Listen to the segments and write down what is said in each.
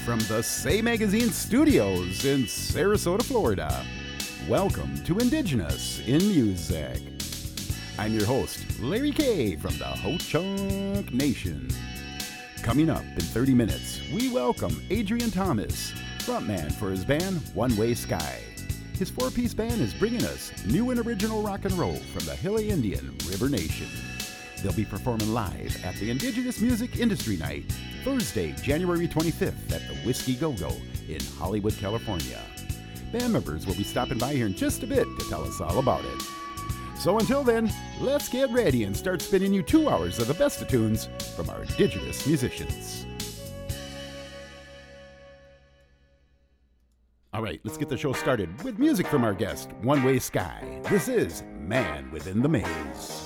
from the Say Magazine studios in Sarasota, Florida. Welcome to Indigenous in Music. I'm your host, Larry K. from the Ho-Chunk Nation. Coming up in 30 minutes, we welcome Adrian Thomas, frontman for his band One Way Sky. His four-piece band is bringing us new and original rock and roll from the Hilly Indian River Nation. They'll be performing live at the Indigenous Music Industry Night, Thursday, January 25th at the Whiskey Go-Go in Hollywood, California. Band members will be stopping by here in just a bit to tell us all about it. So until then, let's get ready and start spinning you 2 hours of the best of tunes from our Indigenous musicians. All right, let's get the show started with music from our guest, One Way Sky. This is Man Within the Maze.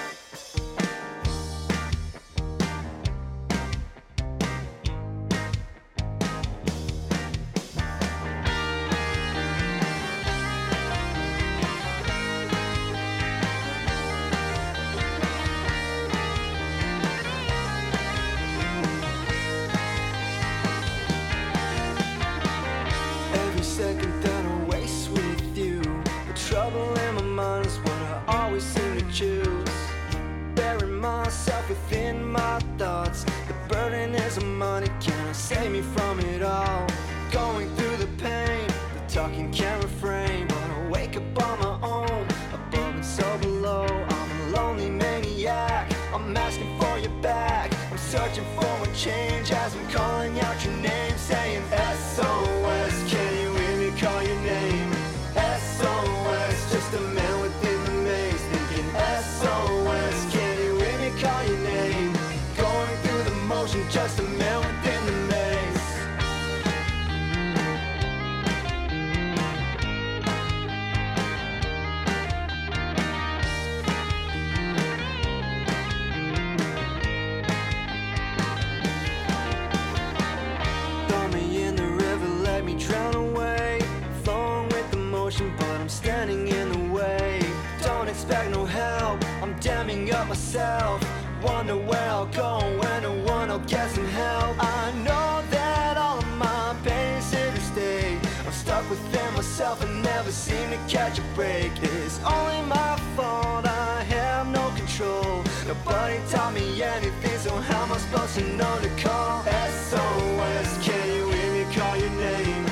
Wonder where I'll go when no one will get some help. I know that all of my pain is here to stay. I'm stuck within myself and never seem to catch a break. It's only my fault, I have no control. Nobody taught me anything, so how am I supposed to know to call? SOS, can you hear me call your name?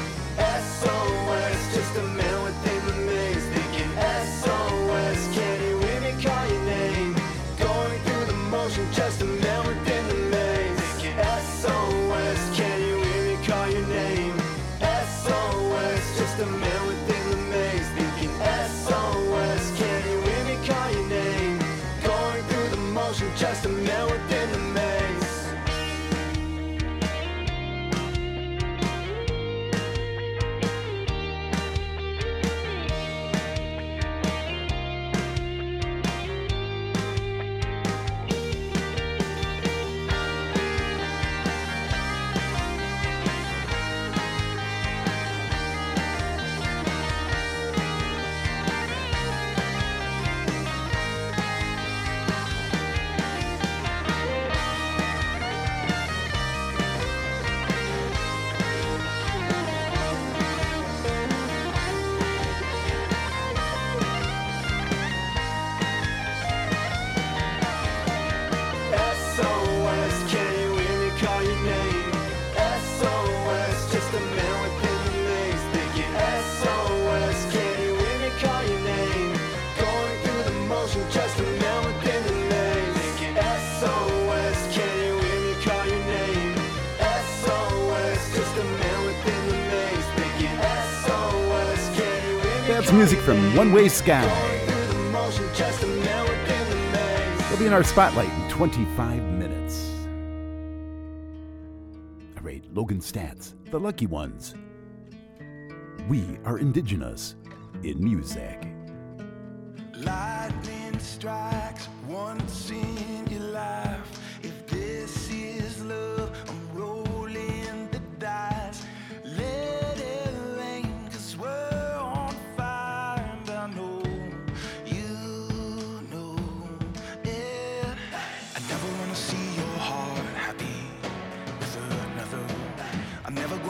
SOS, just a man within the maze. Thinking SOS, can you hear me call your name? Just a man within the maze. Thinking SOS, can you hear me call your name? SOS, just a man within the maze. Thinking SOS, can you hear me call your name? Going through the motion, just a man within the maze. That's music from One Way Sky. They'll be in our spotlight in 25 minutes. All right, Logan Stats, the lucky ones. We are Indigenous in Music. Lightning strikes once in your life. If this is love, I'm rolling the dice. Let it rain, 'cause we're on fire, and I know you know it. I never wanna see your heart happy with another. I'm never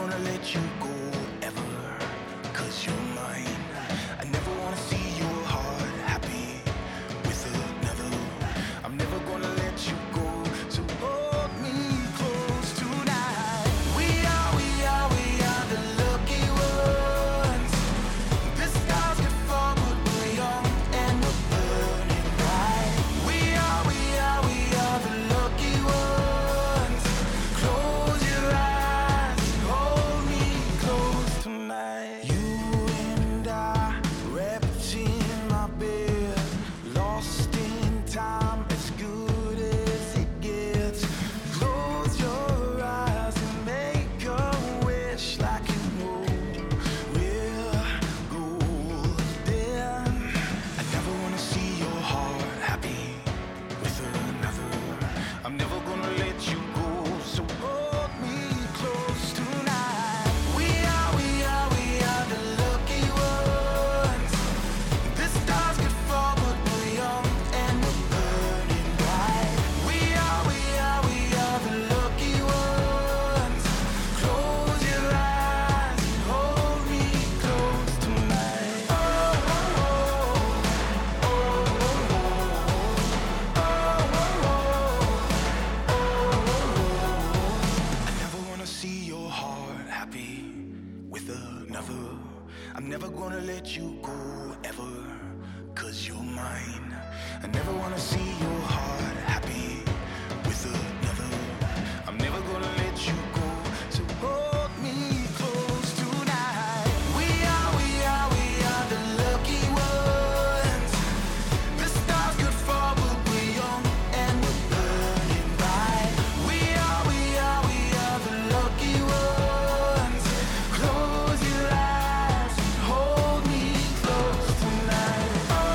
never gonna let you go ever, 'cause you're mine. I never wanna see your heart happy with another. I'm never gonna let you go, so hold me close tonight. We are the lucky ones. The stars could fall, but we're young and we're burning bright. We are the lucky ones. Close your eyes, hold me close tonight.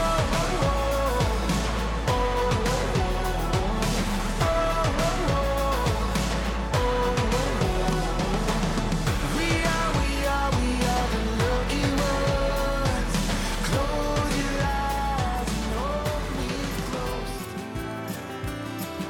We are the lucky ones. Close your eyes and hold me close tonight.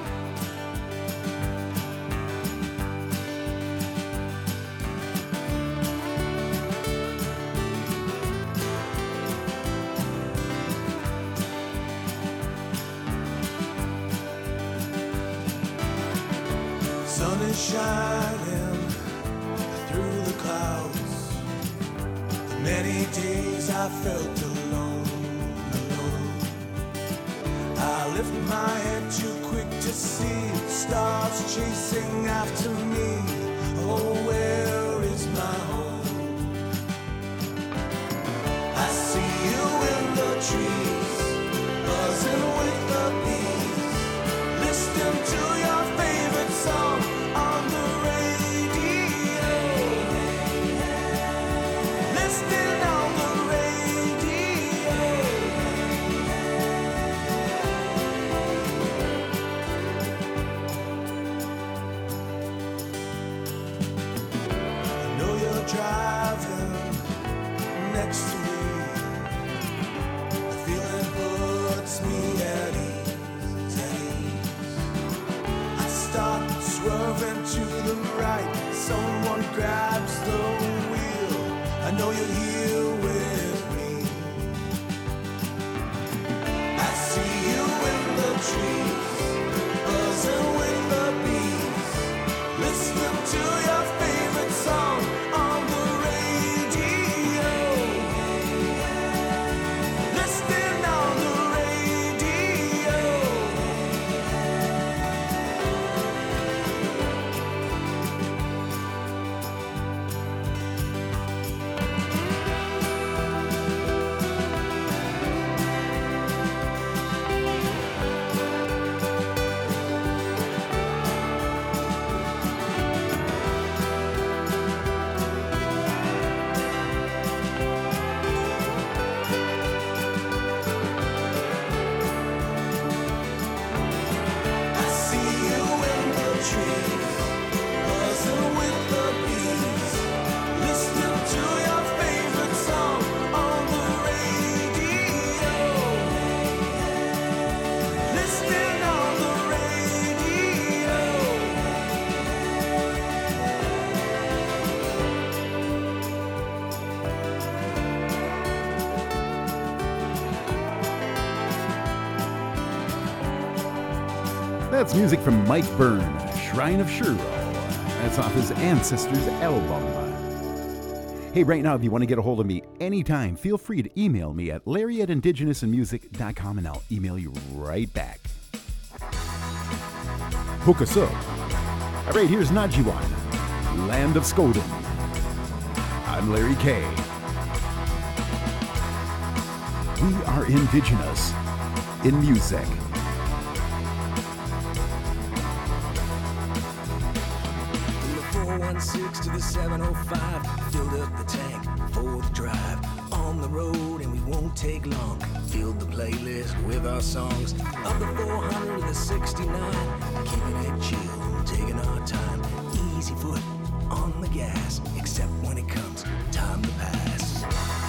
Sun is shining through the clouds. Many days I felt alone. I lift my head too quick to see stars chasing after me. Oh, where is my home? I see you in the trees, buzzing with the bees, listening to your favorite song on the radio. Listening on the radio. I know you're driving next to me. The feeling puts me at ease. I start swerving to the right. Someone grabs the wheel. I know you're here with me. I see you in the trees, buzzing with the bees, listening to your favorite song on the radio. Listening on the radio. I see you in the trees, buzzing with the bees, listening to your favorite song on the radio. Listening on the radio. That's music from Mike Byrne, Shrine of Shuro. That's off his Ancestors album. Hey, right now, if you want to get a hold of me anytime, feel free to email me at larry@indigenousinmusic.com and I'll email you right back. Hook us up. All right, here's Najiwan, Land of Skoden. I'm Larry K. We are indigenous in music. From the 416 to the 705, filled up the tank for the drive. On the road and we won't take long. Filled the playlist with our songs. Of the 400 to the 69, keeping it chill, taking our time. Easy foot on the gas, except when it comes time to pass.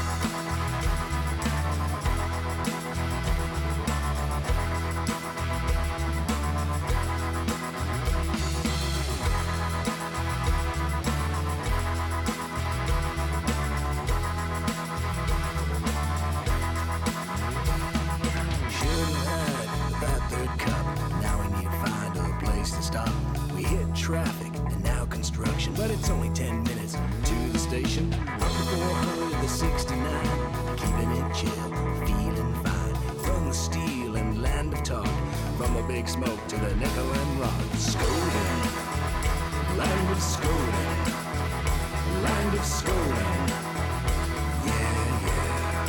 Shouldn't have about third cup. Now we need to find a place to stop. We hit traffic and now construction, but it's only 10 minutes to the station. Up the 400 to the chill, feeling fine. From the steel and land of talk, from the big smoke to the nickel and rock. Skoden, land of Skoden, land of Skoden. Yeah, yeah.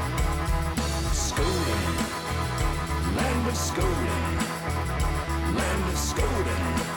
Skoden, land of Skoden, land of Skoden.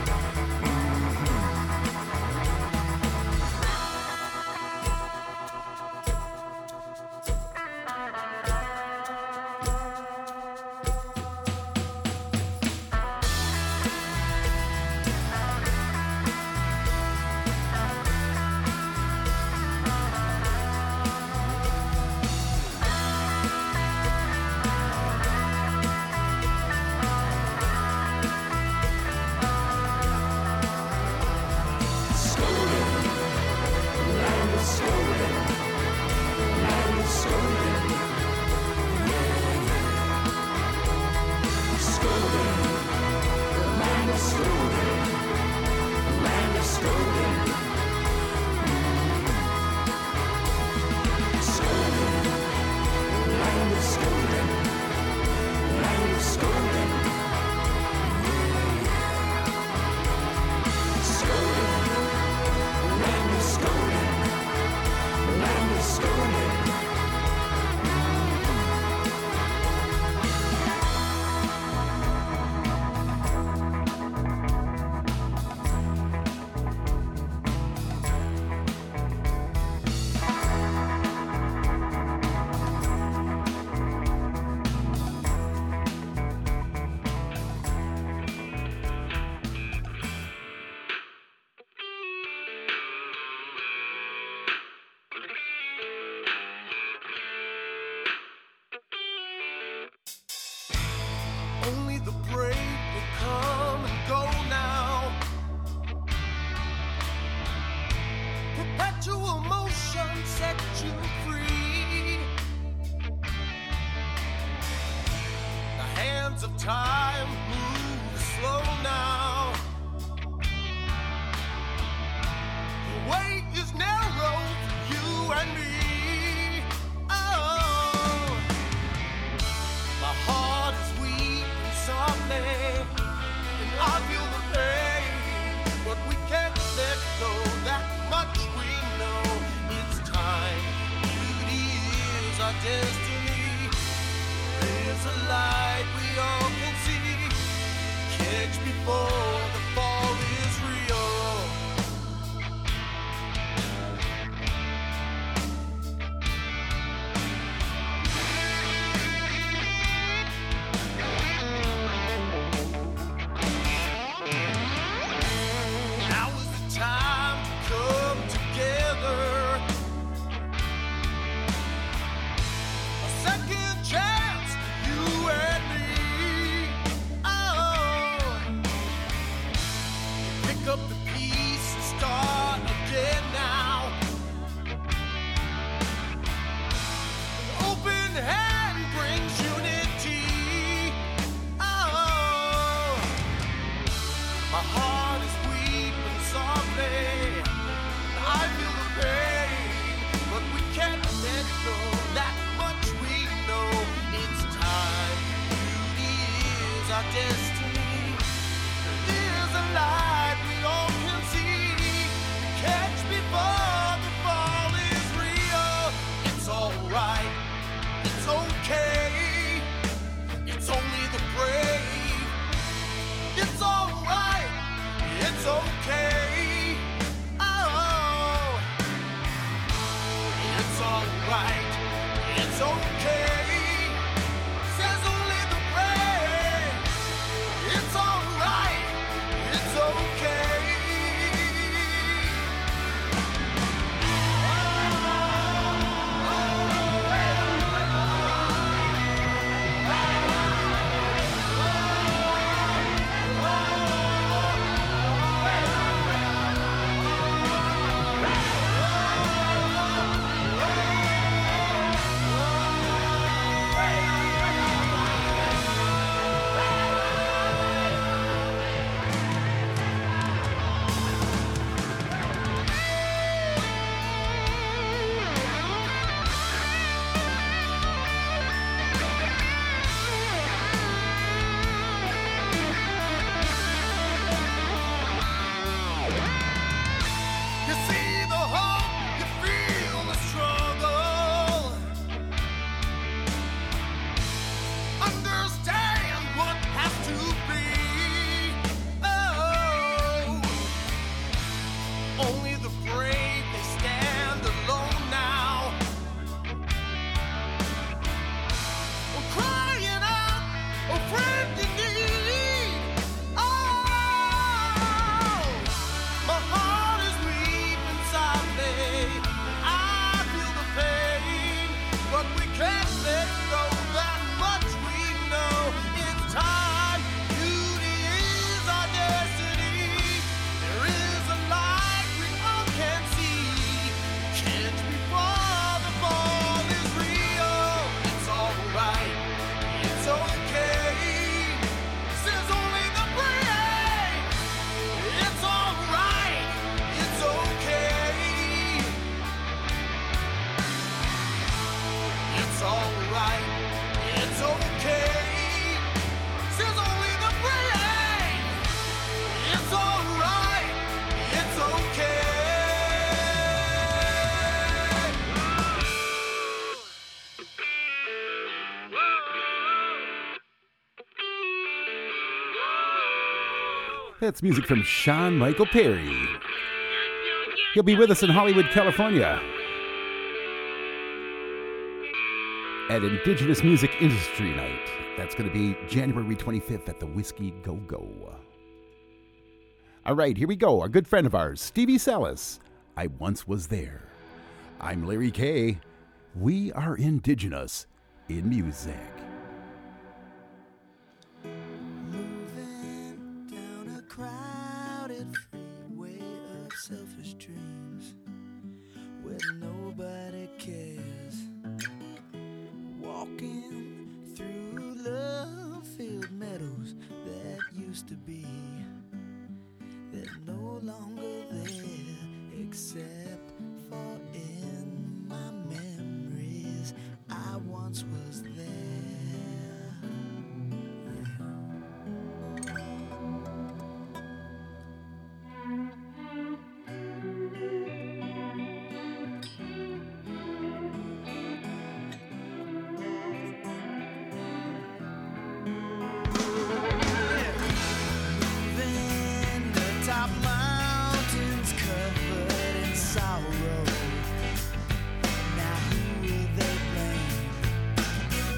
Only the brave will come and go now. Perpetual motion set you free. The hands of time move slow now. The way is narrow for you and me. Oh, my heart is weak someday, and I feel the pain, but we can't let go. That much we know. It's time. Beauty is our destiny. There's a light we all can see. Catch before the fall is real. Destiny. There's a light we all can see. Catch before the fall is real. It's alright, it's okay. It's only the brave. It's alright, it's okay. Oh, it's alright, it's okay. alright, it's okay. Says only the brave. It's alright, it's okay. That's music from Sean Michael Perry. He'll be with us in Hollywood, California at Indigenous Music Industry Night. That's going to be January 25th at the Whiskey Go-Go. All right, here we go. A good friend of ours, Stevie Salas. I Once Was There. I'm Larry K. We are Indigenous in Music. Moving down a crowded freeway of selfish dreams where nobody cares. Walking through love-filled meadows that used to be, they're no longer there except for in my memories. I once was there. Moving atop mountains covered in sorrow. Now who will they blame?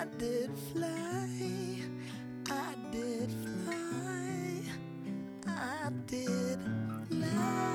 did fly, I did fly, I did fly.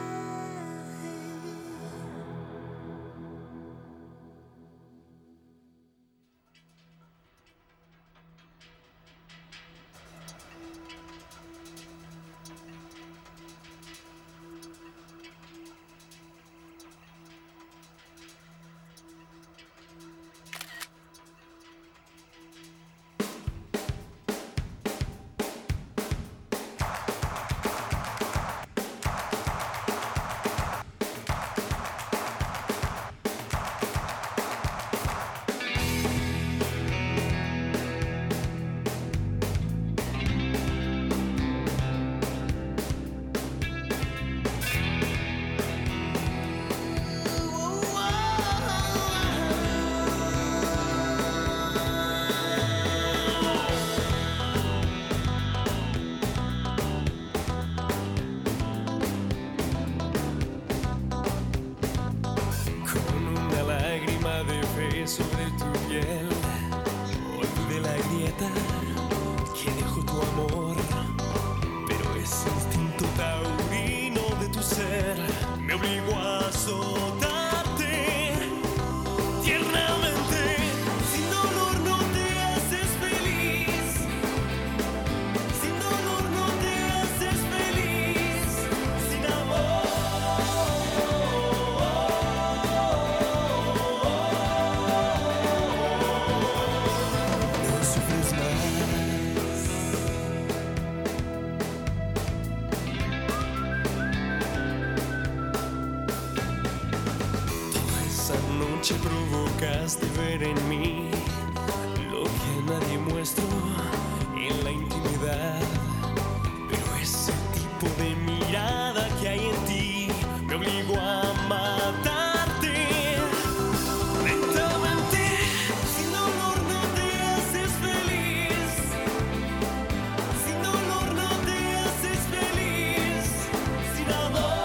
Sobre tu piel, olvidé la grieta que dejó tu amor, pero ese instinto taurino de tu ser me obligó a azotarte tiernamente. Sin dolor no te haces feliz, sin dolor no te haces feliz, sin amor. Provocaste ver en mí lo que a nadie muestro en la intimidad, pero ese tipo de mirada que hay en ti me obligó a matarte lentamente. Sin dolor no te haces feliz, sin dolor no te haces feliz, sin amor.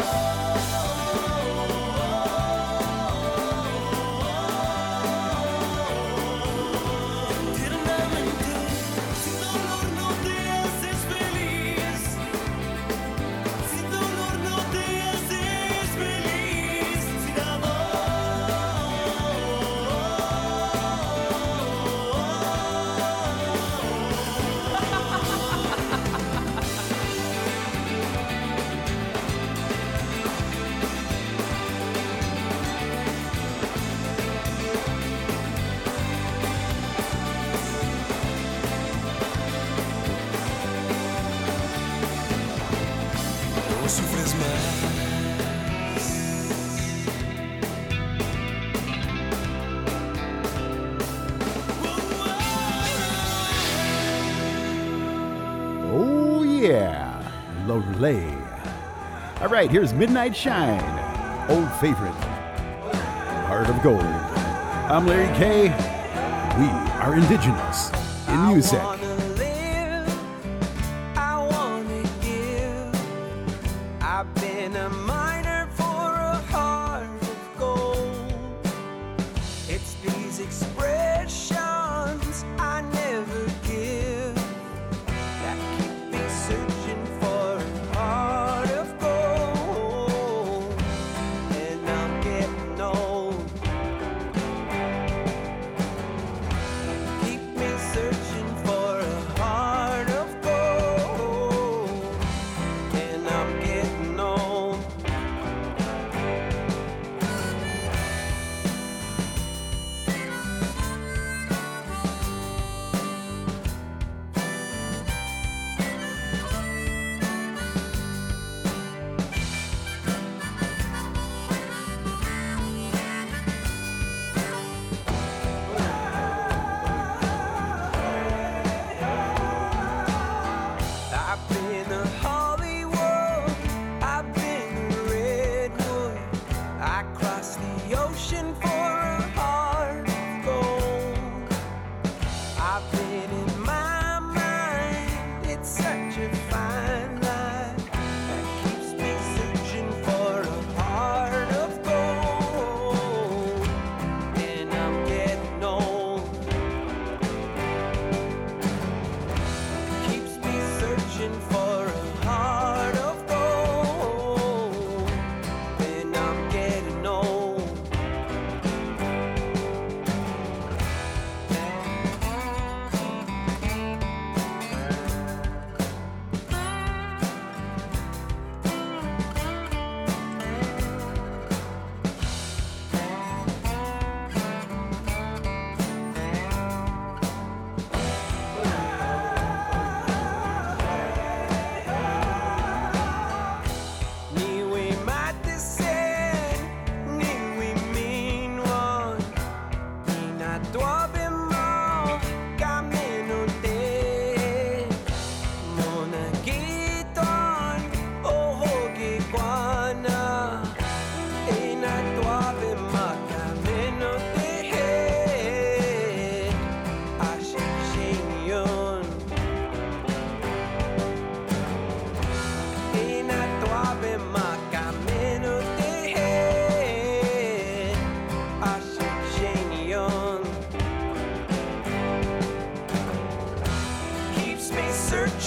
Sufres más. Oh yeah, lovely. All right, here's Midnight Shine, old favorite, Heart of Gold. I'm Larry K. We are indigenous in music.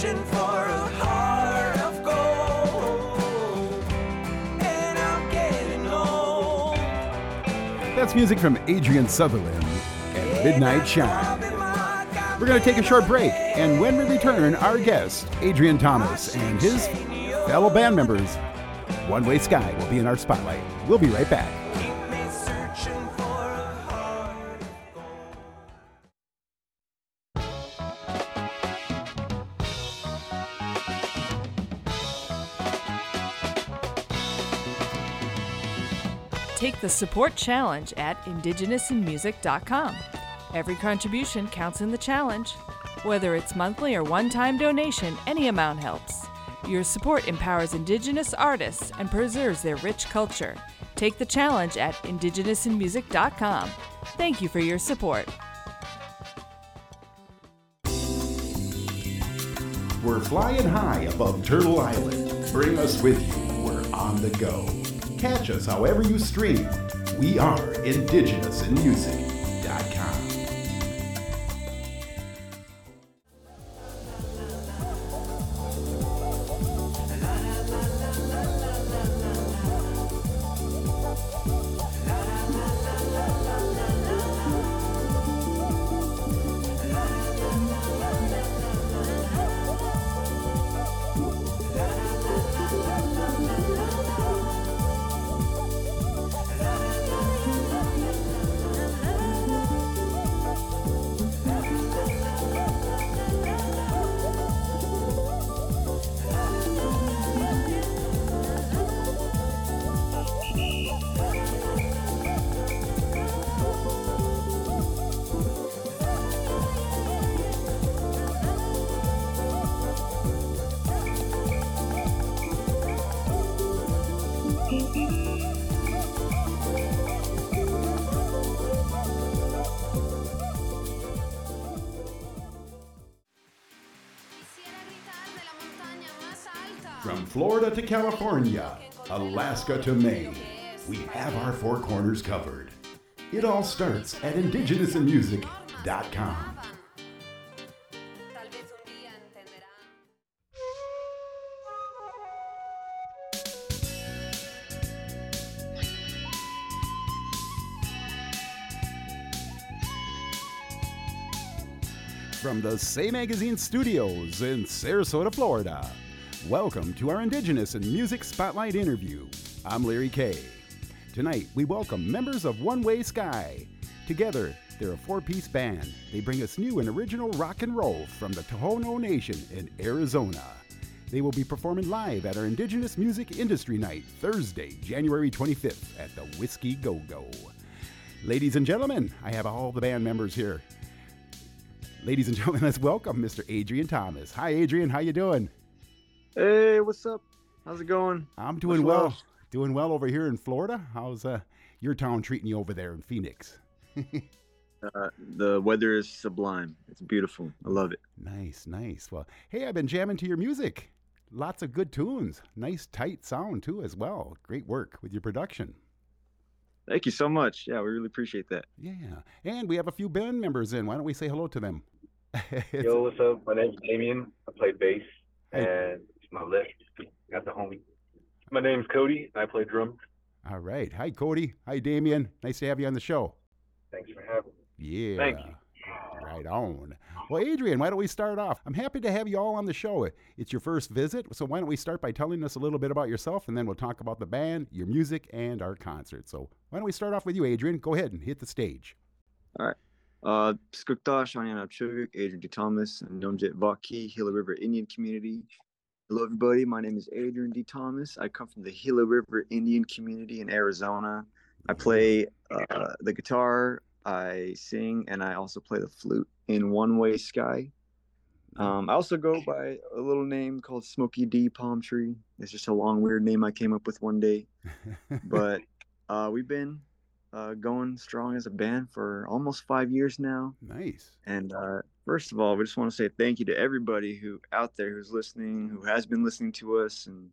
searching for a heart of gold, and I'm getting old. That's music from Adrian Sutherland and Midnight Shine. We're going to take a short break, and when we return, our guest, Adrian Thomas, and his fellow band members, One Way Sky, will be in our spotlight. We'll be right back. Keep me searching for a heart of gold. Take the support challenge at indigenousinmusic.com. Every contribution counts in the challenge. Whether it's monthly or one-time donation, any amount helps. Your support empowers Indigenous artists and preserves their rich culture. Take the challenge at indigenousinmusic.com. Thank you for your support. We're flying high above Turtle Island. Bring us with you. We're on the go. Catch us however you stream. We are indigenousinmusic.com. From Florida to California, Alaska to Maine, we have our four corners covered. It all starts at indigenousinmusic.com. From the Say Magazine studios in Sarasota, Florida, welcome to our Indigenous in Music Spotlight interview. I'm Larry Kay. Tonight, we welcome members of One Way Sky. Together, they're a four-piece band. They bring us new and original rock and roll from the Tohono Nation in Arizona. They will be performing live at our Indigenous Music Industry Night, Thursday, January 25th at the Whiskey Go-Go. Ladies and gentlemen, I have all the band members here. Ladies and gentlemen, let's welcome Mr. Adrian Thomas. Hi, Adrian. How you doing? Hey, what's up? How's it going? I'm doing well. Doing well over here in Florida. How's your town treating you over there in Phoenix? The weather is sublime. It's beautiful. I love it. Nice. Well, hey, I've been jamming to your music. Lots of good tunes. Nice, tight sound, too, as well. Great work with your production. Thank you so much. Yeah, we really appreciate that. Yeah. And we have a few band members in. Why don't we say hello to them? Yo, what's up? My name's Damien. I play bass. Hey. And to my left, got the homie. My name's Cody. I play drums. All right. Hi, Cody. Hi, Damien. Nice to have you on the show. Thanks for having me. Yeah. Thank you. Right on. Well, Adrian, why don't we start off? I'm happy to have you all on the show. It's your first visit, so why don't we start by telling us a little bit about yourself, and then we'll talk about the band, your music, and our concert. So why don't we start off with you, Adrian? Go ahead and hit the stage. All right. Skukta, Shanyana Chuguk, Adrian D. Thomas, and Nomjet Vaki, Gila River Indian community. Hello, everybody. My name is Adrian D. Thomas. I come from the Gila River Indian community in Arizona. I play the guitar, I sing, and I also play the flute in One Way Sky. I also go by a little name called Smokey D. Palm Tree. It's just a long, weird name I came up with one day. But we've been going strong as a band for almost 5 years now. Nice. And first of all, we just want to say thank you to everybody who out there who's listening, who has been listening to us, and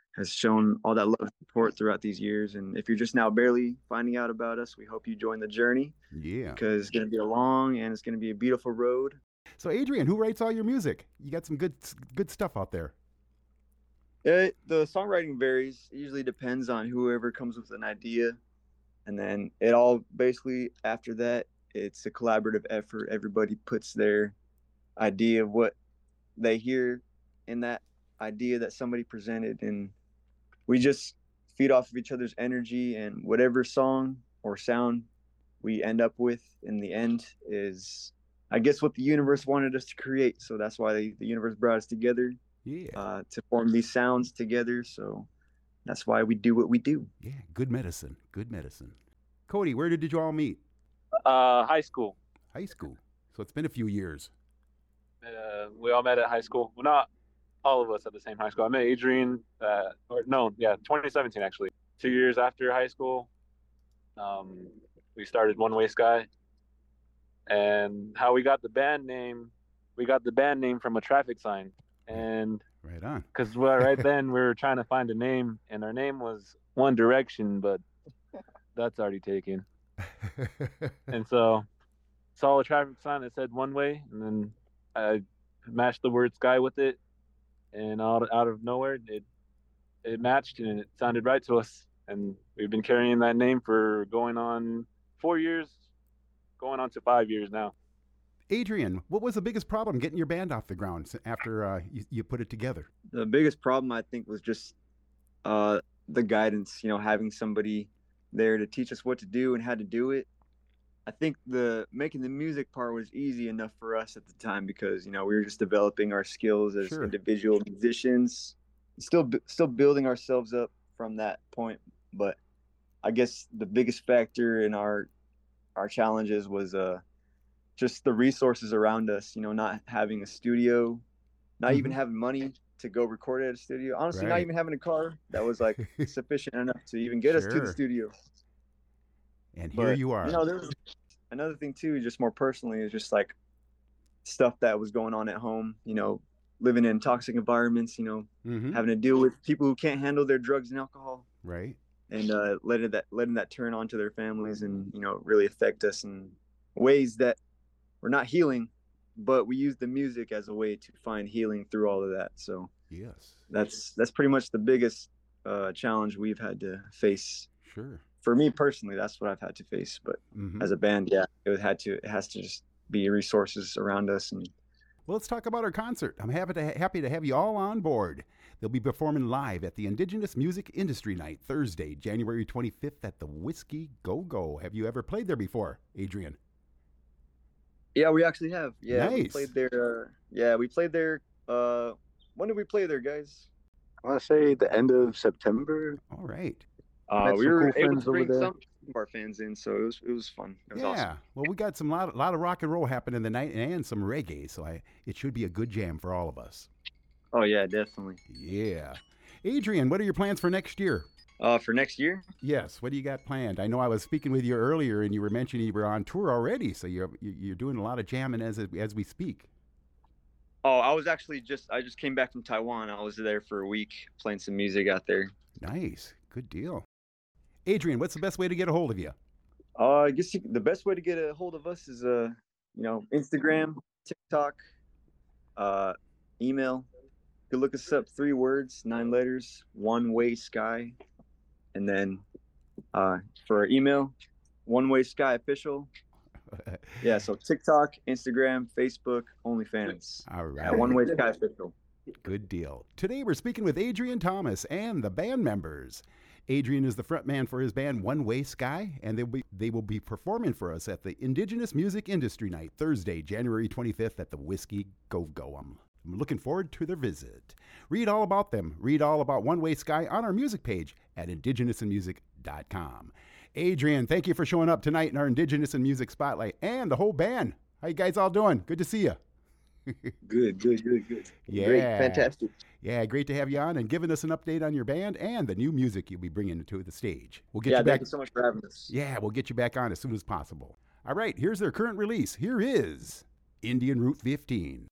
has shown all that love and support throughout these years. And if you're just now barely finding out about us, we hope you join the journey. Yeah. Because it's going to be a long and it's going to be a beautiful road. So, Adrian, who writes all your music? You got some good stuff out there. The songwriting varies. It usually depends on whoever comes with an idea. And then it all basically, after that, it's a collaborative effort. Everybody puts their idea of what they hear in that idea that somebody presented, and we just feed off of each other's energy, and whatever song or sound we end up with in the end is, I guess, what the universe wanted us to create. So that's why the universe brought us together, to form these sounds together. So that's why we do what we do. Yeah, good medicine. Cody, where did you all meet? High school. High school. So it's been a few years. We all met at high school. Well, not all of us at the same high school. I met Adrian, 2017 actually. 2 years after high school, we started One Way Sky. And how we got the band name from a traffic sign. And right on. Because right then we were trying to find a name, and our name was One Direction, but that's already taken. And so saw a traffic sign that said One Way, and then I matched the word sky with it, and out of nowhere it matched, and it sounded right to us. And we've been carrying that name for going on 4 years, going on to 5 years now. Adrian, what was the biggest problem getting your band off the ground after you put it together? The biggest problem, I think, was just the guidance, having somebody there to teach us what to do and how to do it. I think making the music part was easy enough for us at the time because, we were just developing our skills as individual musicians, still building ourselves up from that point. But I guess the biggest factor in our challenges was just the resources around us, not having a studio, not even having money to go record at a studio. Honestly, not even having a car that was like sufficient enough to even get us to the studio. And here you are. There's another thing too, just more personally, is just like stuff that was going on at home, living in toxic environments, having to deal with people who can't handle their drugs and alcohol. Right. And letting that turn onto their families and, really affect us in ways that we're not healing, but we use the music as a way to find healing through all of that. So yes, that's pretty much the biggest challenge we've had to face. Sure. For me personally, that's what I've had to face. But as a band, it has to just be resources around us. And well, let's talk about our concert. I'm happy to have you all on board. They'll be performing live at the Indigenous Music Industry Night, Thursday, January 25th at the Whiskey Go-Go. Have you ever played there before, Adrian? Yeah, we actually have. Yeah, nice. We played there. We played there. When did we play there, guys? I want to say the end of September. All right. We were able to bring some of our fans in, so it was fun. It was awesome. Well, we got a lot of rock and roll happening tonight and some reggae, so it should be a good jam for all of us. Oh yeah, definitely. Yeah. Adrian, what are your plans for next year? For next year? Yes. What do you got planned? I know I was speaking with you earlier, and you were mentioning you were on tour already, so you're doing a lot of jamming as we speak. Oh, I just came back from Taiwan. I was there for a week playing some music out there. Nice. Good deal. Adrian, what's the best way to get a hold of you? I guess the best way to get a hold of us is Instagram, TikTok, email. You can look us up, 3 words, 9 letters, One Way Sky. And then for our email, One Way Sky Official. Yeah, so TikTok, Instagram, Facebook, OnlyFans. All right. One Way Sky Official. Good deal. Today we're speaking with Adrian Thomas and the band members. Adrian is the frontman for his band One Way Sky, and they will be performing for us at the Indigenous Music Industry Night, Thursday, January 25th at the Whiskey Go-Go. I'm looking forward to their visit. Read all about them. Read all about One Way Sky on our music page at indigenousinmusic.com. Adrian, thank you for showing up tonight in our Indigenous in Music Spotlight, and the whole band. How you guys all doing? Good to see you. Good. Yeah. Great, fantastic. Yeah, great to have you on and giving us an update on your band and the new music you'll be bringing to the stage. We'll get you back. Thank you so much for having us. Yeah, we'll get you back on as soon as possible. All right, here's their current release. Here is Indian Route 15.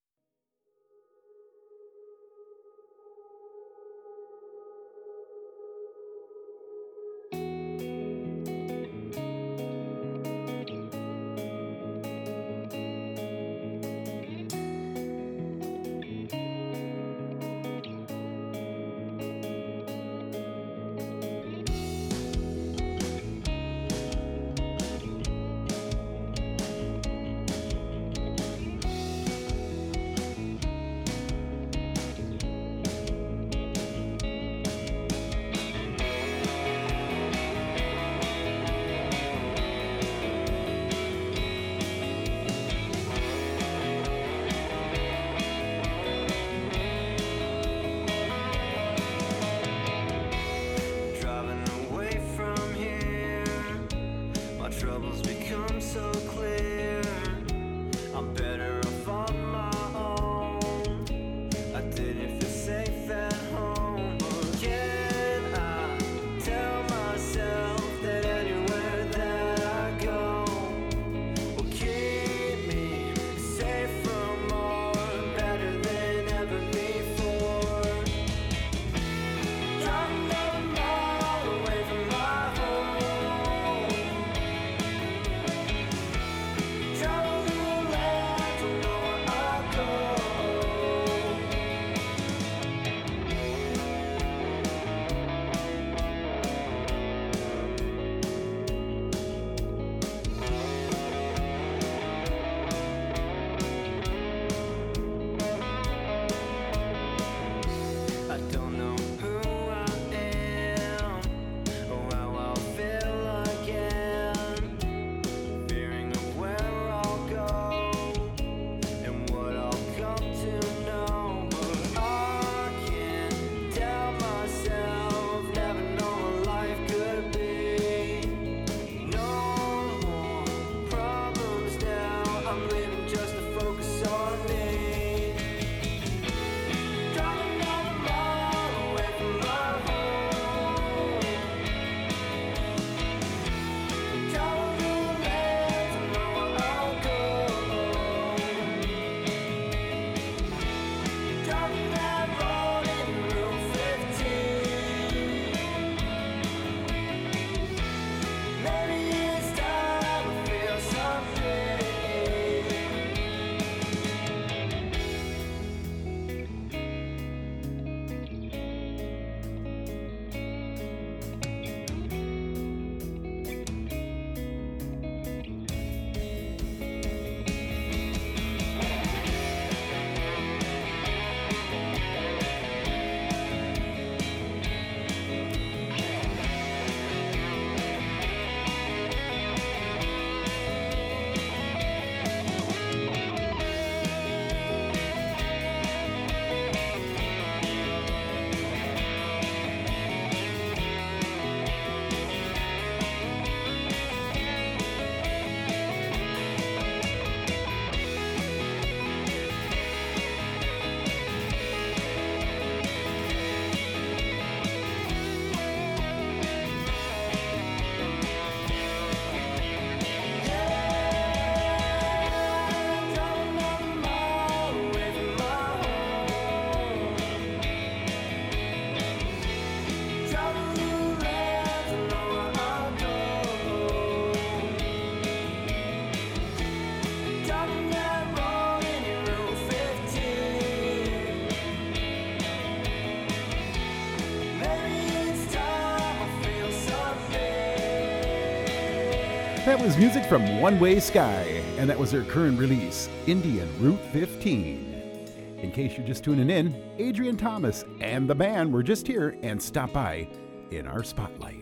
That was music from One Way Sky, and that was their current release, Indian Route 15. In case you're just tuning in, Adrian Thomas and the band were just here and stopped by in our spotlight.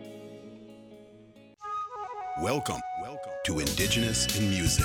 Welcome to Indigenous in Music.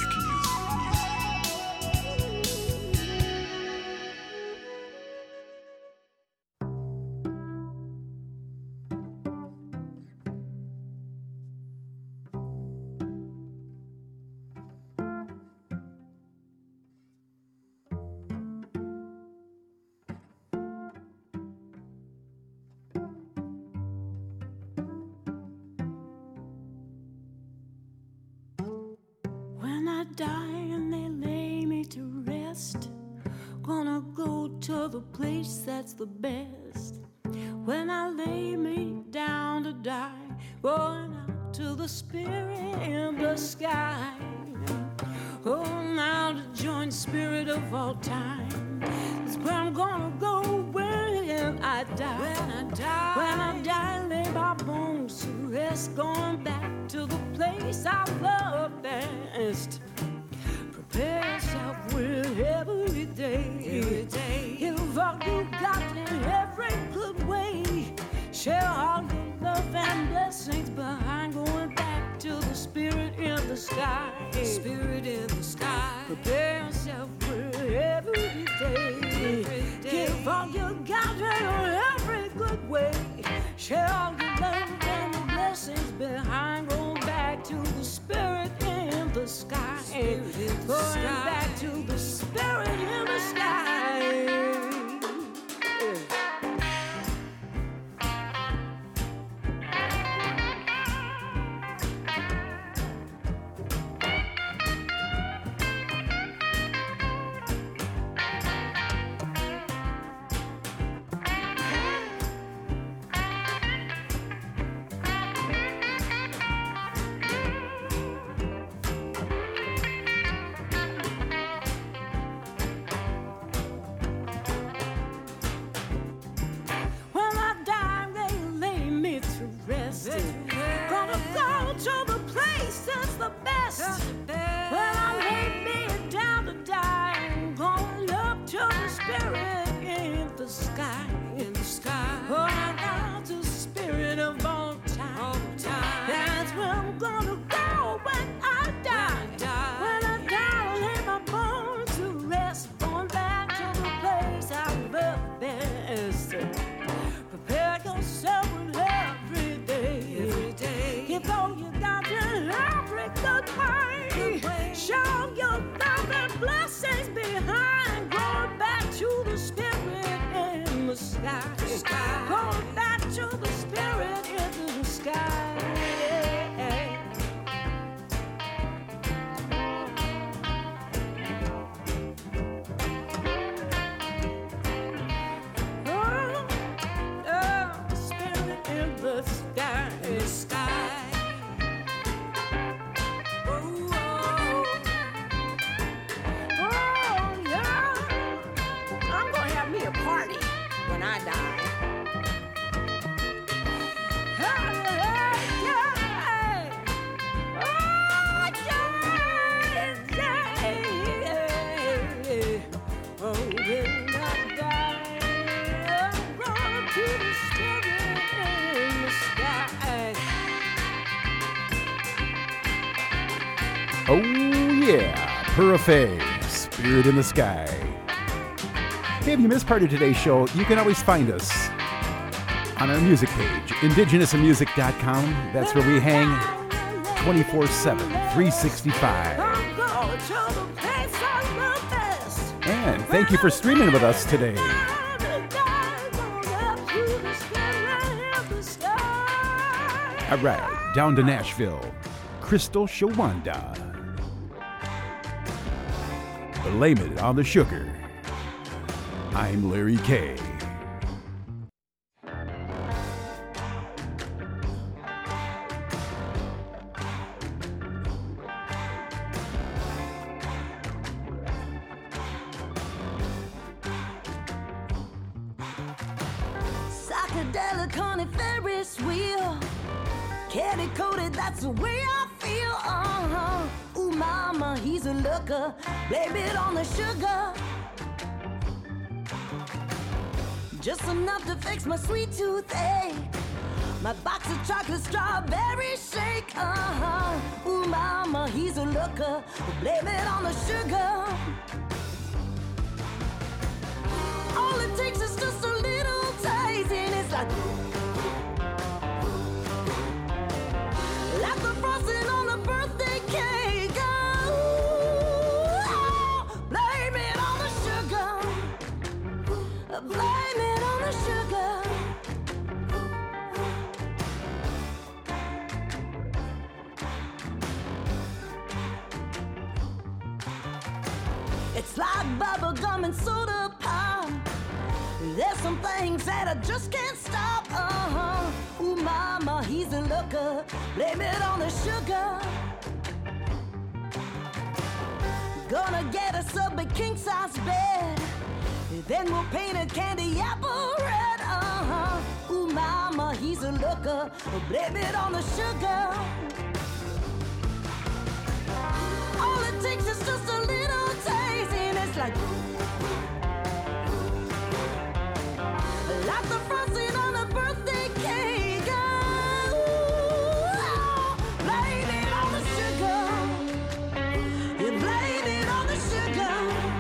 When I die and they lay me to rest, gonna go to the place that's the best. When I lay me down to die, going out to the spirit in the sky. Oh, now to join spirit of all time. That's where I'm gonna go when I die. When I die, lay my bones to rest, going back to the place I love best. Prepare yourself with every day. Give all you got in every good way. Share all your love and blessings behind, going back to the spirit in the sky. Spirit in the sky. Prepare yourself with every day. Give all you got in every good way. Share all your love and the blessings behind, going back to the spirit in the sky. Going back to the spirit in the sky. Oh yeah, Purify, Spirit in the Sky. Hey, if you missed part of today's show, you can always find us on our music page, indigenousinmusic.com. That's where we hang 24/7, 365. And thank you for streaming with us today. All right, down to Nashville, Crystal Shawanda. Blame it on the sugar. I'm Larry K. Psychedelic honey Ferris wheel, candy coated, that's the way I feel. feel. Ooh, mama, he's a looker. Blame it on the sugar. Just enough to fix my sweet toothache. My box of chocolate strawberry shake. Ooh, mama, he's a looker. Blame it on the sugar. All it takes is just a little taste, and it's like the frosting on a birthday cake. Oh, blame it on the sugar. Blame it on the sugar. It's like bubble gum and soda pop. There's some things that I just can't stop. Ooh, mama, he's a looker. Blame it on the sugar. Gonna get us a big king-size bed. Then we'll paint a candy apple red. Ooh, mama, he's a looker. Blame it on the sugar. All it takes is just a little taste, and it's like the frosting on a birthday cake. Oh, blame it on the sugar. You blame it on the sugar.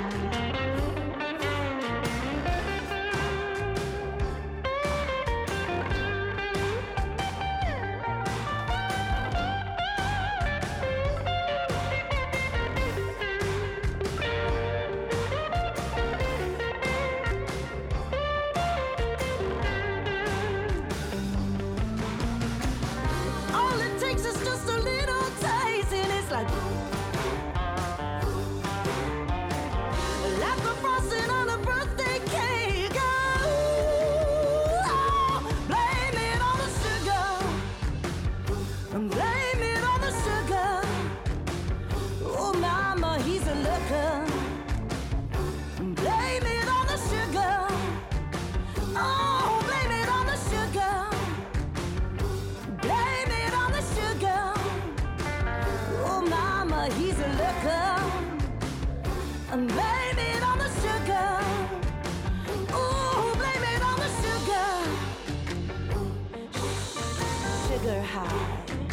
And blame it on the sugar. Ooh, blame it on the sugar. Sugar high.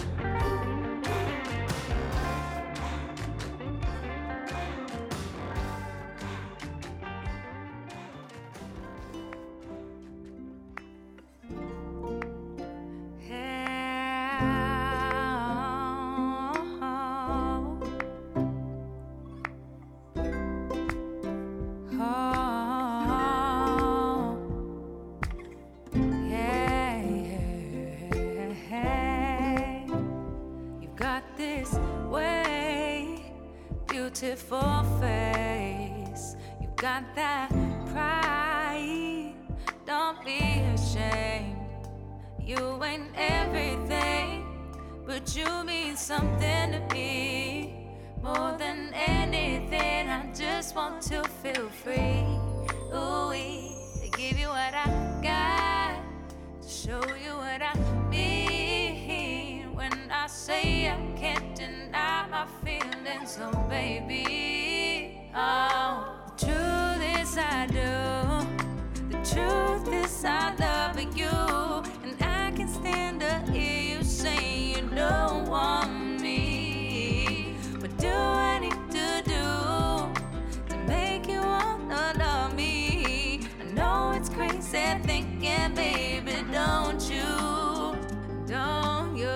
Beautiful face, you got that pride. Don't be ashamed. You ain't everything, but you mean something to me. More than anything, I just want to feel free. Ooh, to give you what I got, to show you what I mean. When I say I can't deny my feelings, so baby, oh, the truth is I do. The truth is I love you, and I can stand to hear you say you don't want me. What do I need to do to make you wanna love me? I know it's crazy thinking, baby, don't you? Don't you?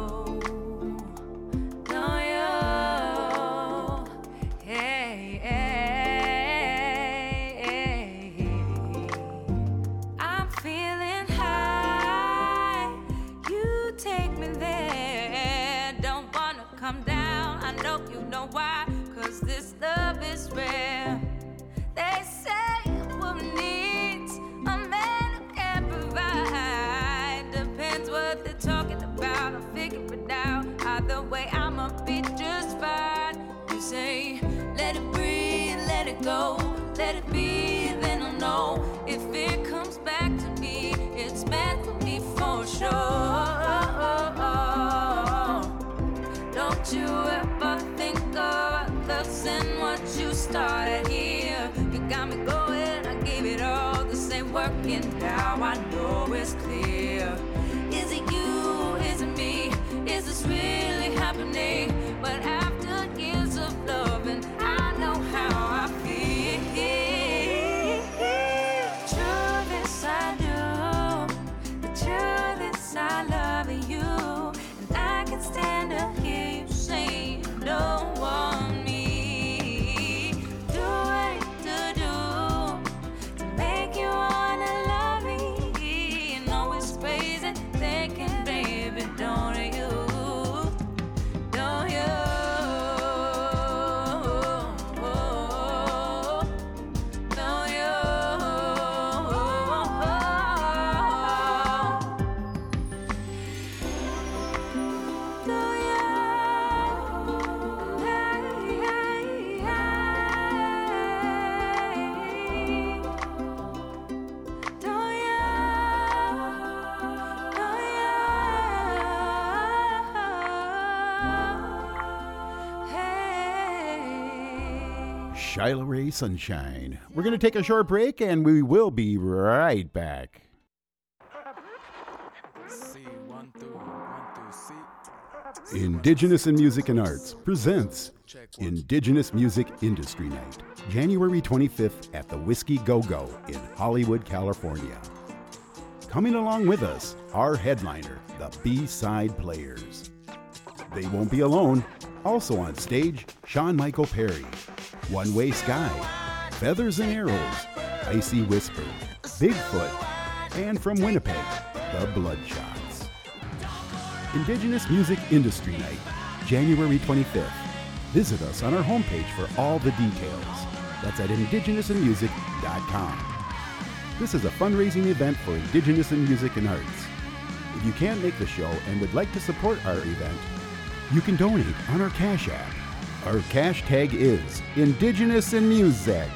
Why? 'Cause this love is rare. They say a woman needs a man who can provide. Depends what they're talking about. I'll figure it out. Either way, I'ma be just fine. You say, let it breathe, let it go, let it be, then I'll know. If it comes back to me, it's meant for me for sure. Don't you ever think of others and what you started here? You got me going, I gave it all. This ain't working now, I know it's clear. Is it you? Is it me? Is this really happening? But after years of loving, I know how I feel. True, this I do. The truth is I love you. And I can stand to hear you say you don't want me. Do what to do to make you wanna love me. And always praising, thinking, baby, don't you? Don't you? Don't you? Shyla Ray Sunshine. We're going to take a short break and we will be right back. Indigenous in Music and Arts presents Indigenous Music Industry Night, January 25th at the Whiskey Go-Go in Hollywood, California. Coming along with us, our headliner, the B-Side Players. They won't be alone. Also on stage, Sean Michael Perry, One Way Sky, Feathers and Arrows, Icy Whisper, Bigfoot, and from Winnipeg, the Bloodshots. Indigenous Music Industry Night, January 25th. Visit us on our homepage for all the details. That's at indigenousinmusic.com. This is a fundraising event for Indigenous in Music and Arts. If you can't make the show and would like to support our event, you can donate on our Cash App. Our cash tag is Indigenous in Music.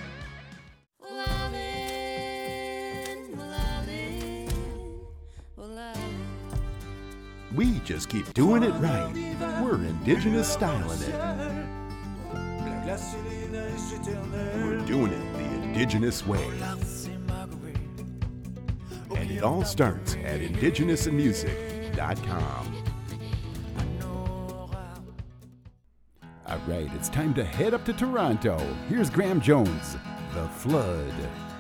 We just keep doing it right. We're Indigenous styling it. We're doing it the Indigenous way. And it all starts at indigenousinmusic.com. All right, it's time to head up to Toronto. Here's Graham Jones, The Flood.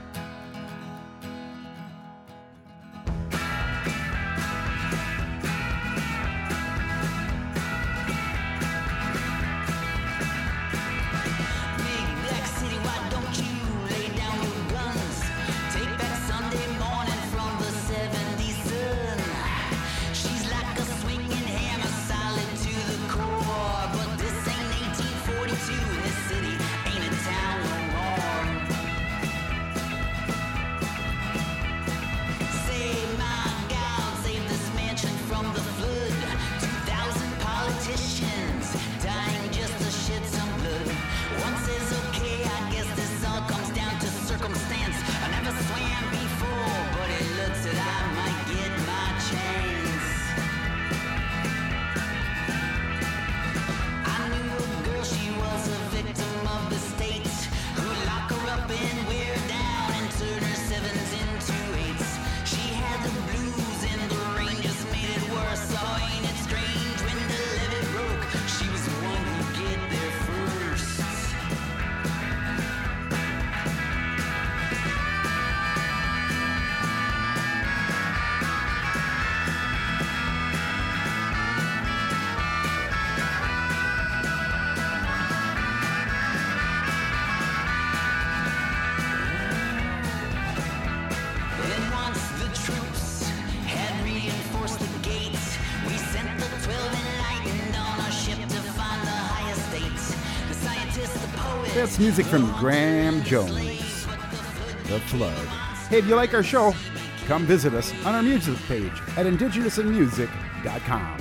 That's music from Graham Jones, The Flood. Hey, if you like our show, come visit us on our music page at indigenousinmusic.com.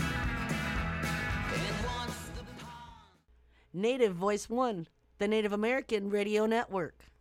Native Voice One, the Native American Radio Network.